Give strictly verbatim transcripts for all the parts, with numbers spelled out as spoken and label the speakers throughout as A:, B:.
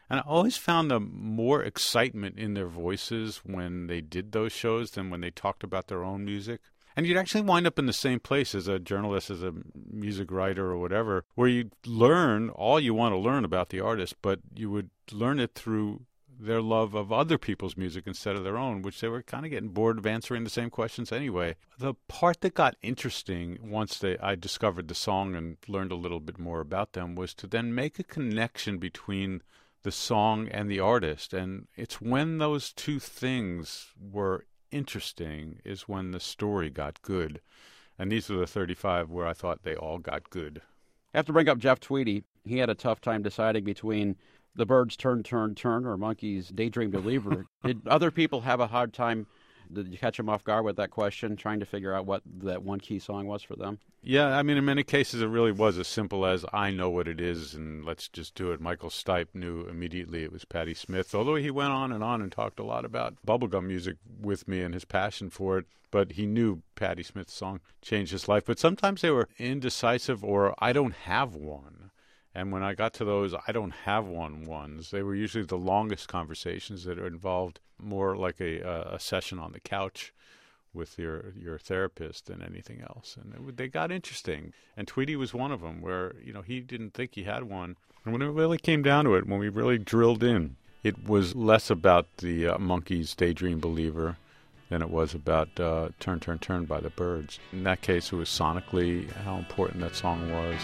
A: And I always found the more excitement in their voices when they did those shows than when they talked about their own music. And you'd actually wind up in the same place as a journalist, as a music writer or whatever, where you learn all you want to learn about the artist, but you would learn it through their love of other people's music instead of their own, which they were kind of getting bored of answering the same questions anyway. The part that got interesting once they, I discovered the song and learned a little bit more about them was to then make a connection between the song and the artist. And it's when those two things were interesting is when the story got good. And these are the thirty-five where I thought they all got good.
B: I have to bring up Jeff Tweedy. He had a tough time deciding between The Byrds' Turn, Turn, Turn or Monkees' Daydream Believer. Did other people have a hard time? Did you catch them off guard with that question, trying to figure out what that one key song was for them?
A: Yeah, I mean, in many cases it really was as simple as, I know what it is and let's just do it. Michael Stipe knew immediately it was Patti Smith, although he went on and on and talked a lot about bubblegum music with me and his passion for it. But he knew Patti Smith's song changed his life. But sometimes they were indecisive or I don't have one. And when I got to those I don't have one ones, they were usually the longest conversations that involved more like a, a session on the couch with your your therapist than anything else. And it, they got interesting. And Tweedy was one of them where, you know, he didn't think he had one. And when it really came down to it, when we really drilled in, it was less about the uh, Monkees' Daydream Believer than it was about uh, Turn, Turn, Turn by the Byrds. In that case, it was sonically how important that song was.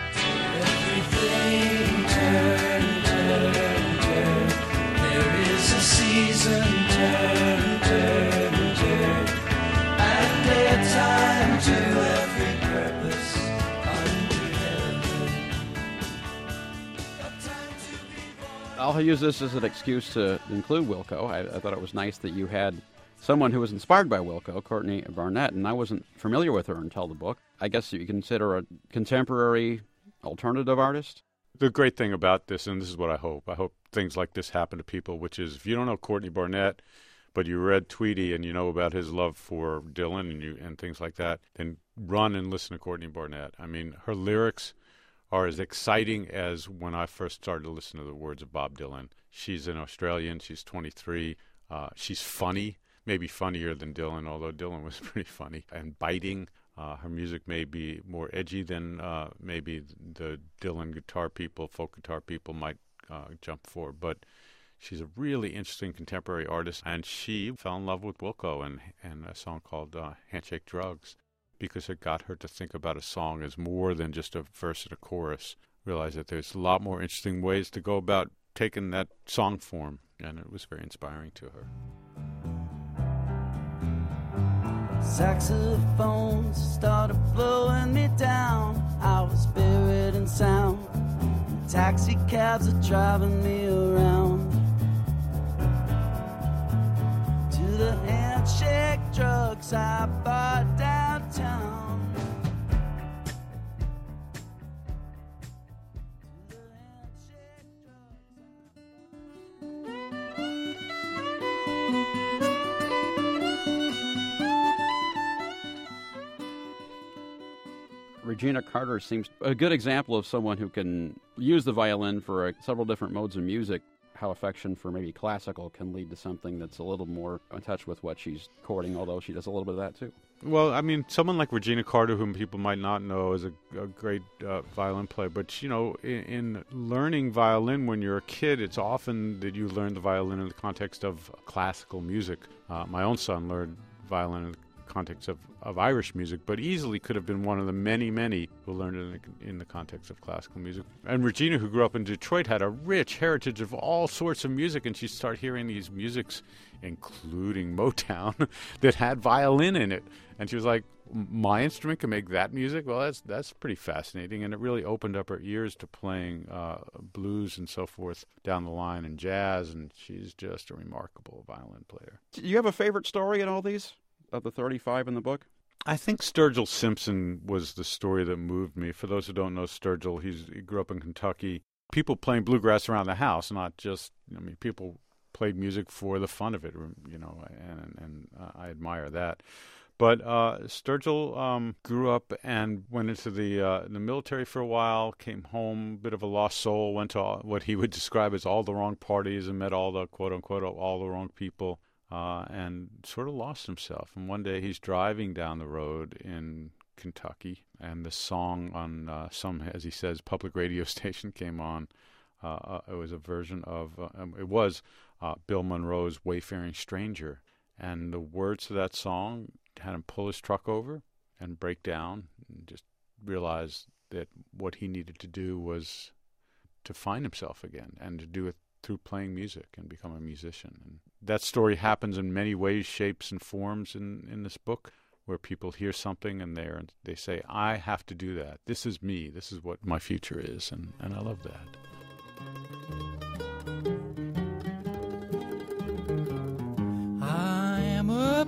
C: Everything turn, turn, turn. There is a season, turn, turn, turn. And a time to every purpose under heaven. A time to be born.
B: I'll use this as an excuse to include Wilco. I, I thought it was nice that you had someone who was inspired by Wilco, Courtney Barnett, and I wasn't familiar with her until the book. I guess you consider a contemporary alternative artist?
A: The great thing about this, and this is what I hope, I hope things like this happen to people, which is if you don't know Courtney Barnett, but you read Tweedy and you know about his love for Dylan and you and things like that, then run and listen to Courtney Barnett. I mean, her lyrics are as exciting as when I first started to listen to the words of Bob Dylan. She's an Australian. She's twenty-three. Uh, she's funny, maybe funnier than Dylan, although Dylan was pretty funny, and biting. Uh, her music may be more edgy than uh, maybe the Dylan guitar people, folk guitar people might uh, jump for, but she's a really interesting contemporary artist, and she fell in love with Wilco and, and a song called uh, Handshake Drugs, because it got her to think about a song as more than just a verse and a chorus, realize that there's a lot more interesting ways to go about taking that song form, and it was very inspiring to her.
D: Saxophones started blowing me down. I was buried in sound. Taxi cabs are driving me around. To the handshake drugs I bought downtown.
B: Regina Carter seems a good example of someone who can use the violin for uh, several different modes of music, how affection for maybe classical can lead to something that's a little more in touch with what she's courting, although she does a little bit of that too.
A: Well, I mean, someone like Regina Carter, whom people might not know, is a, a great uh, violin player. But, you know, in, in learning violin when you're a kid, it's often that you learn the violin in the context of classical music. Uh, my own son learned violin in the context of, of Irish music, but easily could have been one of the many, many who learned it in the, in the context of classical music. And Regina, who grew up in Detroit, had a rich heritage of all sorts of music, and she started hearing these musics, including Motown, that had violin in it. And she was like, my instrument can make that music? Well, that's that's pretty fascinating, and it really opened up her ears to playing uh, blues and so forth down the line, and jazz, and she's just a remarkable violin player.
B: Do you have a favorite story in all these? Of the thirty-five in the book?
A: I think Sturgill Simpson was the story that moved me. For those who don't know Sturgill, he's, he grew up in Kentucky. People playing bluegrass around the house, not just, I mean, people played music for the fun of it, you know, and, and uh, I admire that. But uh, Sturgill um, grew up and went into the uh, the military for a while, came home, bit of a lost soul, went to all, what he would describe as all the wrong parties and met all the, quote-unquote, all the wrong people, uh, and sort of lost himself. And one day he's driving down the road in Kentucky, and the song on uh, some, as he says, public radio station came on. Uh, uh, it was a version of, uh, um, it was uh, Bill Monroe's Wayfaring Stranger. And the words to that song had him pull his truck over and break down and just realize that what he needed to do was to find himself again and to do it through playing music and become a musician. And that story happens in many ways, shapes, and forms in, in this book, where people hear something and they they say, I have to do that. This is me. This is what my future is. And, and I love that.
C: I am a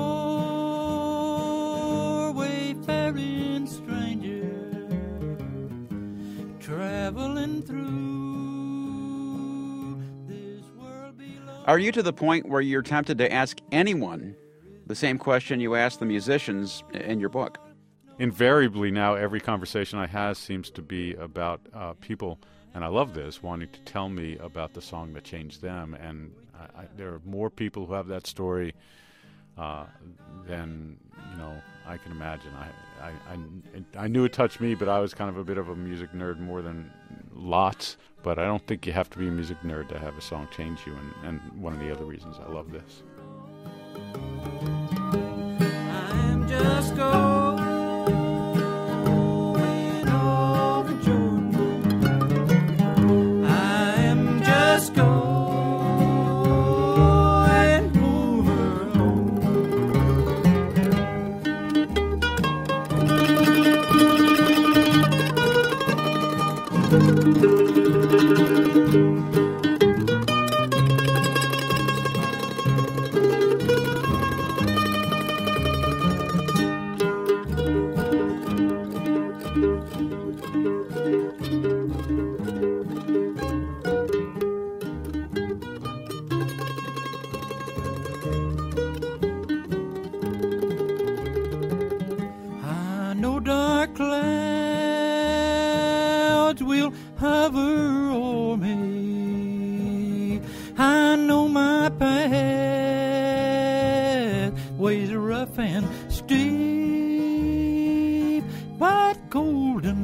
C: poor wayfaring stranger, traveling through this world below.
B: Are you to the point where you're tempted to ask anyone the same question you asked the musicians in your book?
A: Invariably now, every conversation I have seems to be about uh, people, and I love this, wanting to tell me about the song that changed them. And I, I, there are more people who have that story uh, than, you know, I can imagine. I, I, I, I knew it touched me, but I was kind of a bit of a music nerd more than lots. But I don't think you have to be a music nerd to have a song change you, and, and one of the other reasons I love this.
C: I'm just going over Jordan. I'm just going over home. I know dark clouds will hover o'er me. I know my pathways are rough and steep, but golden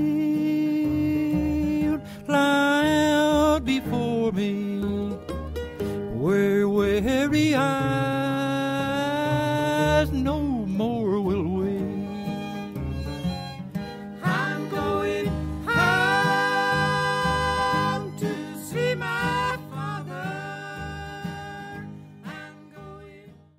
C: field lie out before me, where weary eyes